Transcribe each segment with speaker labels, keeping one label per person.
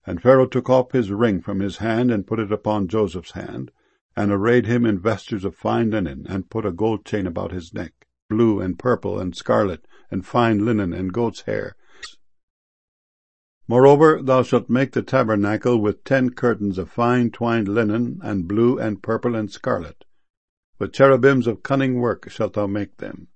Speaker 1: And Pharaoh took off his ring from his hand, and put it upon Joseph's hand, and arrayed him in vestures of fine linen, and put a gold chain about his neck, blue and purple and scarlet, and fine linen and goat's hair. Moreover, thou shalt make the tabernacle with 10 curtains of fine twined linen, and blue and purple and scarlet. With cherubims of cunning work shalt thou make them.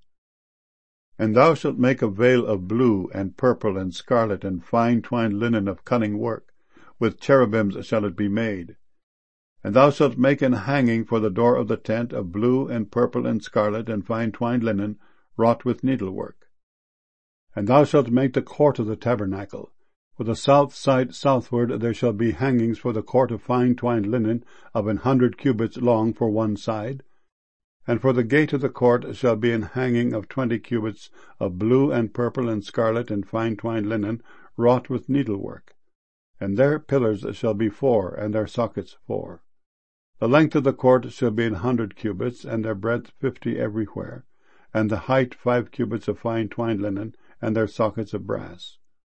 Speaker 1: And thou shalt make a veil of blue and purple and scarlet and fine twined linen of cunning work. With cherubims shall it be made. And thou shalt make an hanging for the door of the tent of blue and purple and scarlet and fine twined linen, wrought with needlework. And thou shalt make the court of the tabernacle. For the south side southward there shall be hangings for the court of fine twined linen of 100 cubits long for one side. And for the gate of the court shall be an hanging of 20 cubits of blue and purple and scarlet and fine twined linen, wrought with needlework. And their pillars shall be 4, and their sockets 4. The length of the court shall be 100 cubits, and their breadth 50 everywhere, and the height 5 cubits of fine twined linen, and their sockets of brass.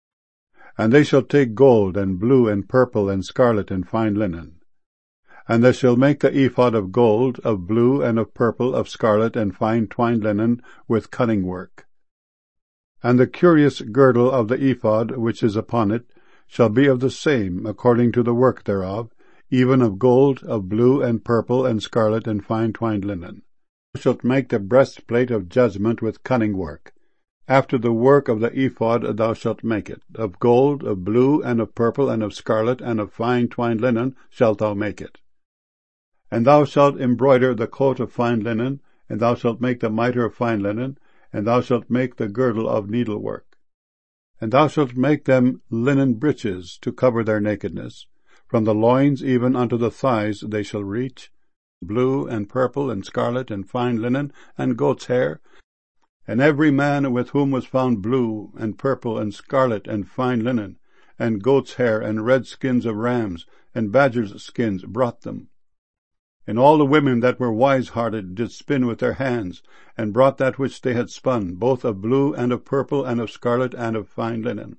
Speaker 1: And they shall take gold, and blue, and purple, and scarlet, and fine linen. And they shall make the ephod of gold, of blue, and of purple, of scarlet, and fine twined linen, with cunning work. And the curious girdle of the ephod, which is upon it, shall be of the same, according to the work thereof, even of gold, of blue, and purple, and scarlet, and fine twined linen. Thou shalt make the breastplate of judgment with cunning work. After the work of the ephod thou shalt make it. Of gold, of blue, and of purple, and of scarlet, and of fine twined linen shalt thou make it. And thou shalt embroider the coat of fine linen, and thou shalt make the mitre of fine linen, and thou shalt make the girdle of needlework. And thou shalt make them linen breeches to cover their nakedness. From the loins even unto the thighs they shall reach, blue and purple and scarlet and fine linen and goat's hair. And every man with whom was found blue and purple and scarlet and fine linen, and goat's hair and red skins of rams and badgers' skins brought them. And all the women that were wise-hearted did spin with their hands, and brought that which they had spun, both of blue and of purple and of scarlet and of fine linen.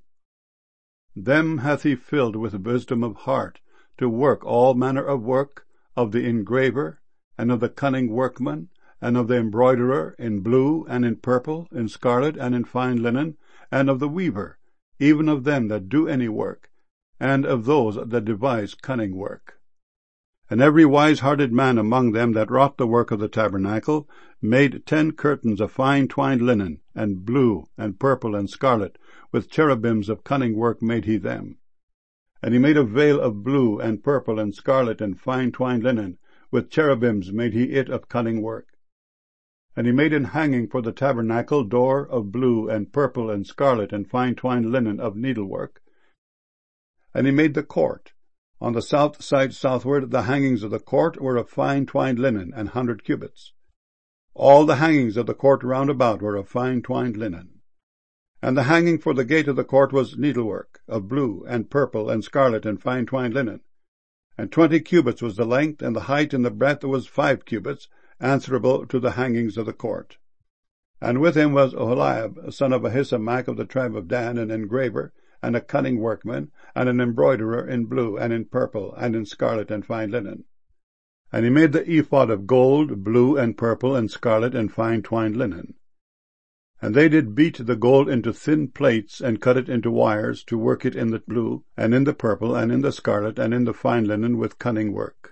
Speaker 1: Them hath he filled with wisdom of heart, to work all manner of work, of the engraver, and of the cunning workman, and of the embroiderer, in blue, and in purple, in scarlet, and in fine linen, and of the weaver, even of them that do any work, and of those that devise cunning work. And every wise-hearted man among them that wrought the work of the tabernacle made 10 curtains of fine twined linen, and blue, and purple, and scarlet, with cherubims of cunning work made he them. And he made a veil of blue, and purple, and scarlet, and fine twined linen, with cherubims made he it of cunning work. And he made an hanging for the tabernacle door of blue, and purple, and scarlet, and fine twined linen of needlework. And he made the court. On the south side southward the hangings of the court were of fine twined linen, 100 cubits. All the hangings of the court round about were of fine twined linen. And the hanging for the gate of the court was needlework, of blue, and purple, and scarlet, and fine twined linen. And 20 cubits was the length, and the height and the breadth was 5 cubits, answerable to the hangings of the court. And with him was Oholiab, son of Ahisamach of the tribe of Dan, an engraver, and a cunning workman, and an embroiderer in blue, and in purple, and in scarlet, and fine linen. And he made the ephod of gold, blue, and purple, and scarlet, and fine twined linen. And they did beat the gold into thin plates, and cut it into wires, to work it in the blue, and in the purple, and in the scarlet, and in the fine linen with cunning work.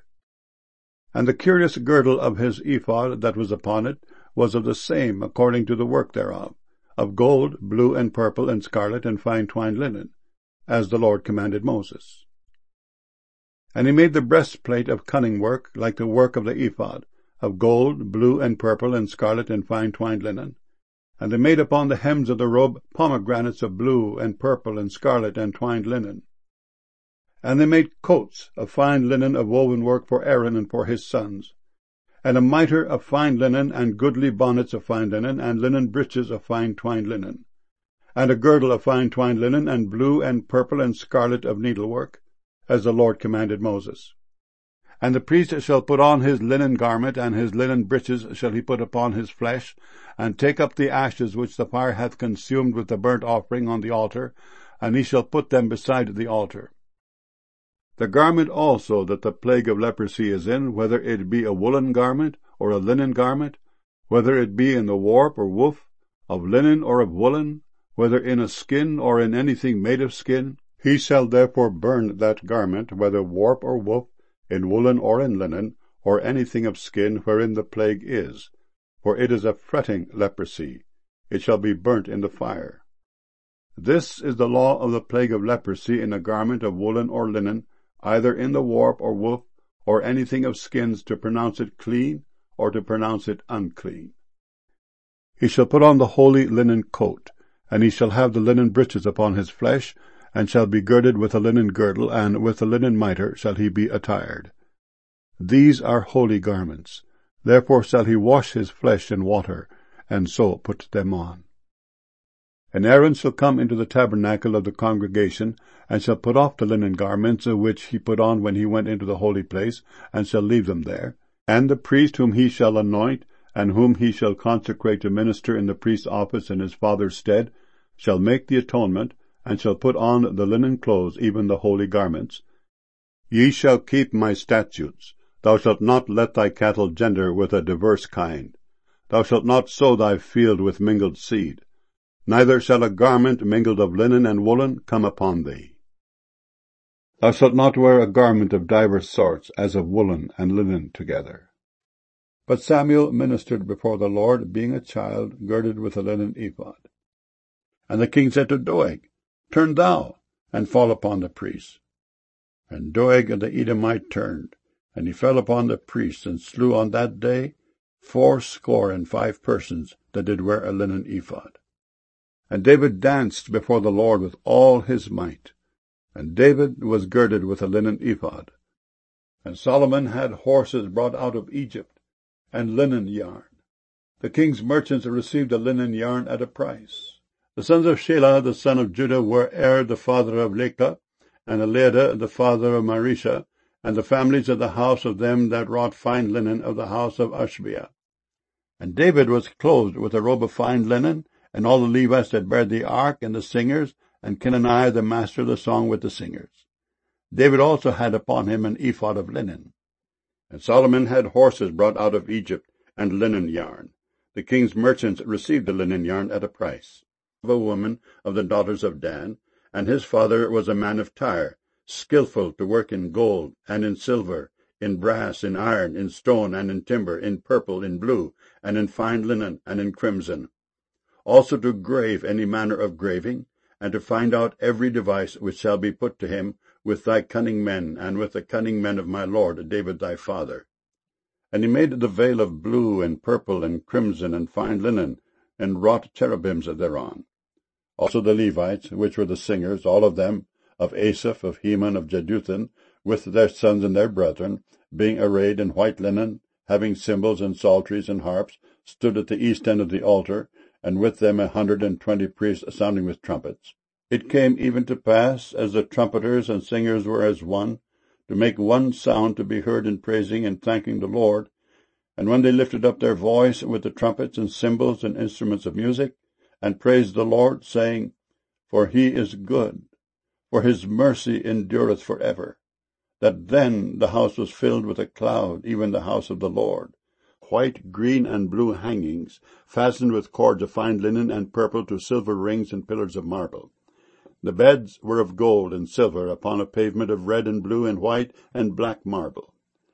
Speaker 1: And the curious girdle of his ephod that was upon it was of the same, according to the work thereof, of gold, blue, and purple, and scarlet, and fine twined linen, as the Lord commanded Moses. And he made the breastplate of cunning work, like the work of the ephod, of gold, blue, and purple, and scarlet, and fine twined linen. And they made upon the hems of the robe pomegranates of blue, and purple, and scarlet, and twined linen. And they made coats of fine linen of woven work for Aaron and for his sons, and a mitre of fine linen, and goodly bonnets of fine linen, and linen breeches of fine twined linen, and a girdle of fine twined linen, and blue, and purple, and scarlet of needlework, as the Lord commanded Moses. And the priest shall put on his linen garment, and his linen breeches shall he put upon his flesh, and take up the ashes which the fire hath consumed with the burnt offering on the altar, and he shall put them beside the altar. The garment also that the plague of leprosy is in, whether it be a woolen garment or a linen garment, whether it be in the warp or woof, of linen or of woolen, whether in a skin or in anything made of skin, he shall therefore burn that garment, whether warp or woof, in woolen or in linen, or anything of skin wherein the plague is, for it is a fretting leprosy. It shall be burnt in the fire. This is the law of the plague of leprosy in a garment of woolen or linen, either in the warp or woof, or anything of skins, to pronounce it clean, or to pronounce it unclean. He shall put on the holy linen coat, and he shall have the linen breeches upon his flesh, and shall be girded with a linen girdle, and with a linen mitre shall he be attired. These are holy garments. Therefore shall he wash his flesh in water, and so put them on. And Aaron shall come into the tabernacle of the congregation, and shall put off the linen garments which he put on when he went into the holy place, and shall leave them there. And the priest whom he shall anoint, and whom he shall consecrate to minister in the priest's office in his father's stead, shall make the atonement, and shall put on the linen clothes, even the holy garments. Ye shall keep my statutes. Thou shalt not let thy cattle gender with a diverse kind. Thou shalt not sow thy field with mingled seed. Neither shall a garment mingled of linen and woolen come upon thee. Thou shalt not wear a garment of divers sorts, as of woolen and linen together. But Samuel ministered before the Lord, being a child, girded with a linen ephod. And the king said to Doeg, Turn thou, and fall upon the priests. And Doeg the Edomite turned, and he fell upon the priests, and slew on that day 75 persons that did wear a linen ephod. And David danced before the Lord with all his might. And David was girded with a linen ephod. And Solomon had horses brought out of Egypt, and linen yarn. The king's merchants received the linen yarn at a price. The sons of Shelah the son of Judah were the father of Leka, and Eliada the father of Marisha, and the families of the house of them that wrought fine linen of the house of Ashbea. And David was clothed with a robe of fine linen, and all the Levites that bare the ark, and the singers, and Kenaniah the master of the song with the singers. David also had upon him an ephod of linen. And Solomon had horses brought out of Egypt, and linen yarn. The king's merchants received the linen yarn at a price. Of a woman of the daughters of Dan, and his father was a man of Tyre, skillful to work in gold, and in silver, in brass, in iron, in stone, and in timber, in purple, in blue, and in fine linen, and in crimson. Also to grave any manner of graving, and to find out every device which shall be put to him with thy cunning men, and with the cunning men of my lord David thy father. And he made the veil of blue, and purple, and crimson, and fine linen, and wrought cherubims thereon. Also the Levites, which were the singers, all of them, of Asaph, of Heman, of Jeduthun, with their sons and their brethren, being arrayed in white linen, having cymbals and psalteries and harps, stood at the east end of the altar, and with them 120 priests sounding with trumpets. It came even to pass, as the trumpeters and singers were as one, to make one sound to be heard in praising and thanking the Lord. And when they lifted up their voice with the trumpets and cymbals and instruments of music, and praised the Lord, saying, For he is good, for his mercy endureth for ever, that then the house was filled with a cloud, even the house of the Lord. White, green, and blue hangings, fastened with cords of fine linen and purple to silver rings and pillars of marble. The beds were of gold and silver, upon a pavement of red and blue and white and black marble.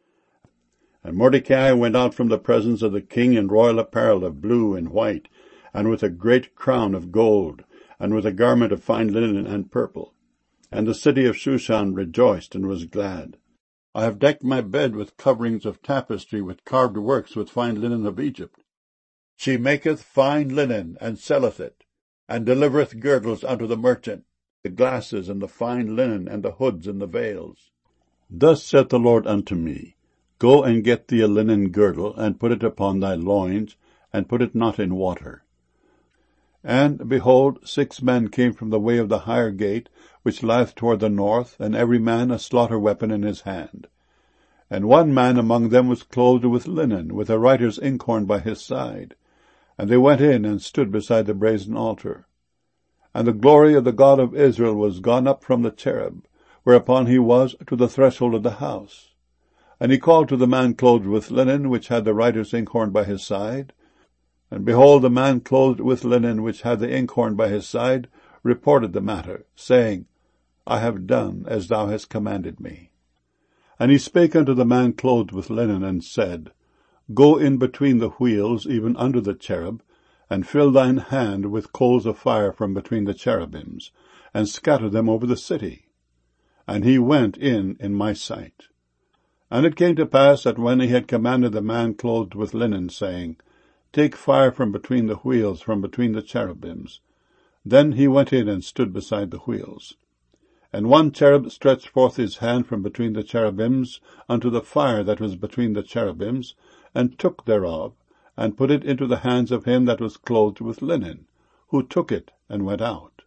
Speaker 1: And Mordecai went out from the presence of the king in royal apparel of blue and white, and with a great crown of gold, and with a garment of fine linen and purple. And the city of Shushan rejoiced and was glad. I have decked my bed with coverings of tapestry, with carved works, with fine linen of Egypt. She maketh fine linen, and selleth it, and delivereth girdles unto the merchant, the glasses, and the fine linen, and the hoods, and the veils. Thus saith the Lord unto me, Go and get thee a linen girdle, and put it upon thy loins, and put it not in water. And, behold, 6 men came from the way of the higher gate, which lieth toward the north, and every man a slaughter weapon in his hand. And one man among them was clothed with linen, with a writer's inkhorn by his side. And they went in and stood beside the brazen altar. And the glory of the God of Israel was gone up from the cherub, whereupon he was to the threshold of the house. And he called to the man clothed with linen, which had the writer's inkhorn by his side. And behold, the man clothed with linen, which had the inkhorn by his side, reported the matter, saying, I have done as thou hast commanded me. And he spake unto the man clothed with linen, and said, Go in between the wheels, even under the cherub, and fill thine hand with coals of fire from between the cherubims, and scatter them over the city. And he went in my sight. And it came to pass that when he had commanded the man clothed with linen, saying, Take fire from between the wheels, from between the cherubims, then he went in and stood beside the wheels. And one cherub stretched forth his hand from between the cherubims unto the fire that was between the cherubims, and took thereof, and put it into the hands of him that was clothed with linen, who took it and went out.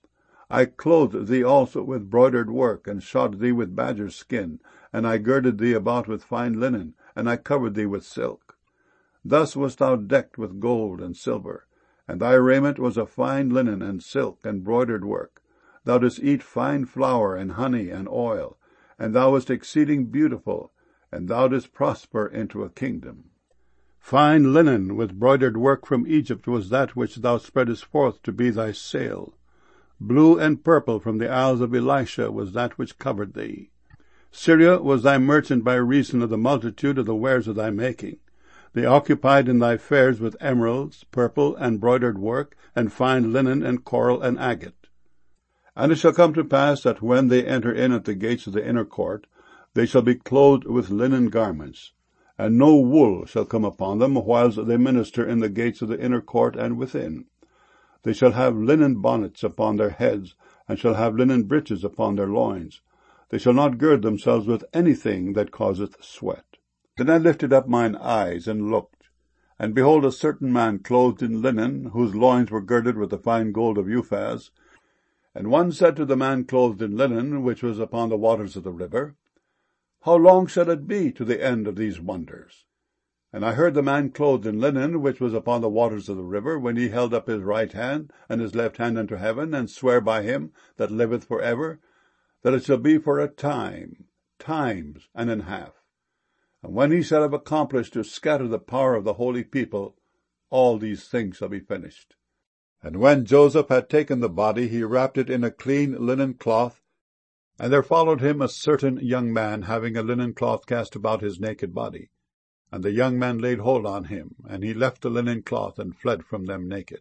Speaker 1: I clothed thee also with broidered work, and shod thee with badger's skin, and I girded thee about with fine linen, and I covered thee with silk. Thus wast thou decked with gold and silver, and thy raiment was of fine linen and silk and broidered work. Thou didst eat fine flour and honey and oil, and thou wast exceeding beautiful, and thou didst prosper into a kingdom. Fine linen with broidered work from Egypt was that which thou spreadest forth to be thy sail. Blue and purple from the isles of Elisha was that which covered thee. Syria was thy merchant by reason of the multitude of the wares of thy making. They occupied in thy fairs with emeralds, purple, and broidered work, and fine linen, and coral, and agate. And it shall come to pass that when they enter in at the gates of the inner court, they shall be clothed with linen garments, and no wool shall come upon them, whilst they minister in the gates of the inner court and within. They shall have linen bonnets upon their heads, and shall have linen breeches upon their loins. They shall not gird themselves with anything that causeth sweat. Then I lifted up mine eyes, and looked, and behold, a certain man clothed in linen, whose loins were girded with the fine gold of Uphaz. And one said to the man clothed in linen, which was upon the waters of the river, How long shall it be to the end of these wonders? And I heard the man clothed in linen, which was upon the waters of the river, when he held up his right hand and his left hand unto heaven, and sware by him that liveth for ever, that it shall be for a time, times and an half. And when he shall have accomplished to scatter the power of the holy people, all these things shall be finished. And when Joseph had taken the body, he wrapped it in a clean linen cloth, and there followed him a certain young man, having a linen cloth cast about his naked body. And the young man laid hold on him, and he left the linen cloth, and fled from them naked.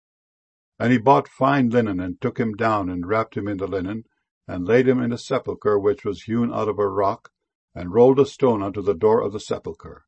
Speaker 1: And he bought fine linen, and took him down, and wrapped him in the linen, and laid him in a sepulchre which was hewn out of a rock, and rolled a stone unto the door of the sepulchre.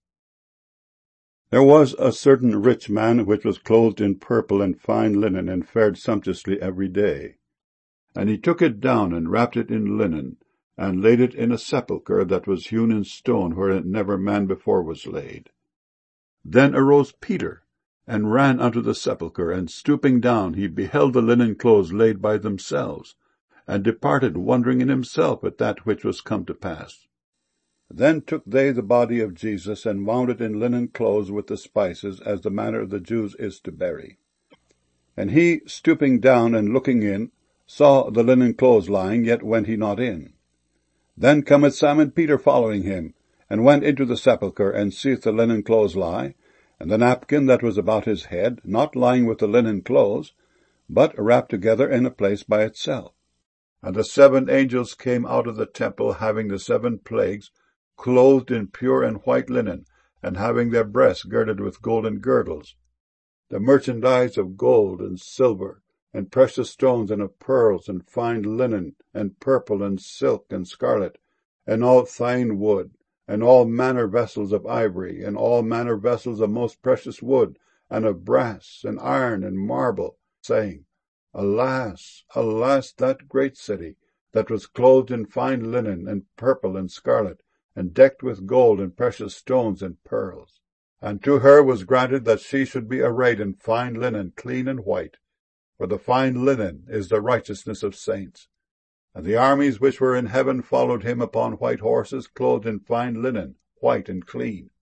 Speaker 1: There was a certain rich man which was clothed in purple and fine linen, and fared sumptuously every day. And he took it down, and wrapped it in linen, and laid it in a sepulchre that was hewn in stone, wherein never man before was laid. Then arose Peter, and ran unto the sepulchre, and stooping down, he beheld the linen clothes laid by themselves, and departed, wondering in himself at that which was come to pass. Then took they the body of Jesus, and wound it in linen clothes with the spices, as the manner of the Jews is to bury. And he, stooping down and looking in, saw the linen clothes lying, yet went he not in. Then cometh Simon Peter following him, and went into the sepulchre, and seeth the linen clothes lie, and the napkin that was about his head, not lying with the linen clothes, but wrapped together in a place by itself. And the 7 angels came out of the temple, having the 7 plagues, clothed in pure and white linen, and having their breasts girded with golden girdles. The merchandise of gold and silver, and precious stones, and of pearls, and fine linen, and purple, and silk, and scarlet, and all fine wood, and all manner vessels of ivory, and all manner vessels of most precious wood, and of brass, and iron, and marble, saying, Alas, alas, that great city, that was clothed in fine linen, and purple, and scarlet, and decked with gold, and precious stones, and pearls. And to her was granted that she should be arrayed in fine linen, clean and white, for the fine linen is the righteousness of saints. And the armies which were in heaven followed him upon white horses, clothed in fine linen, white and clean.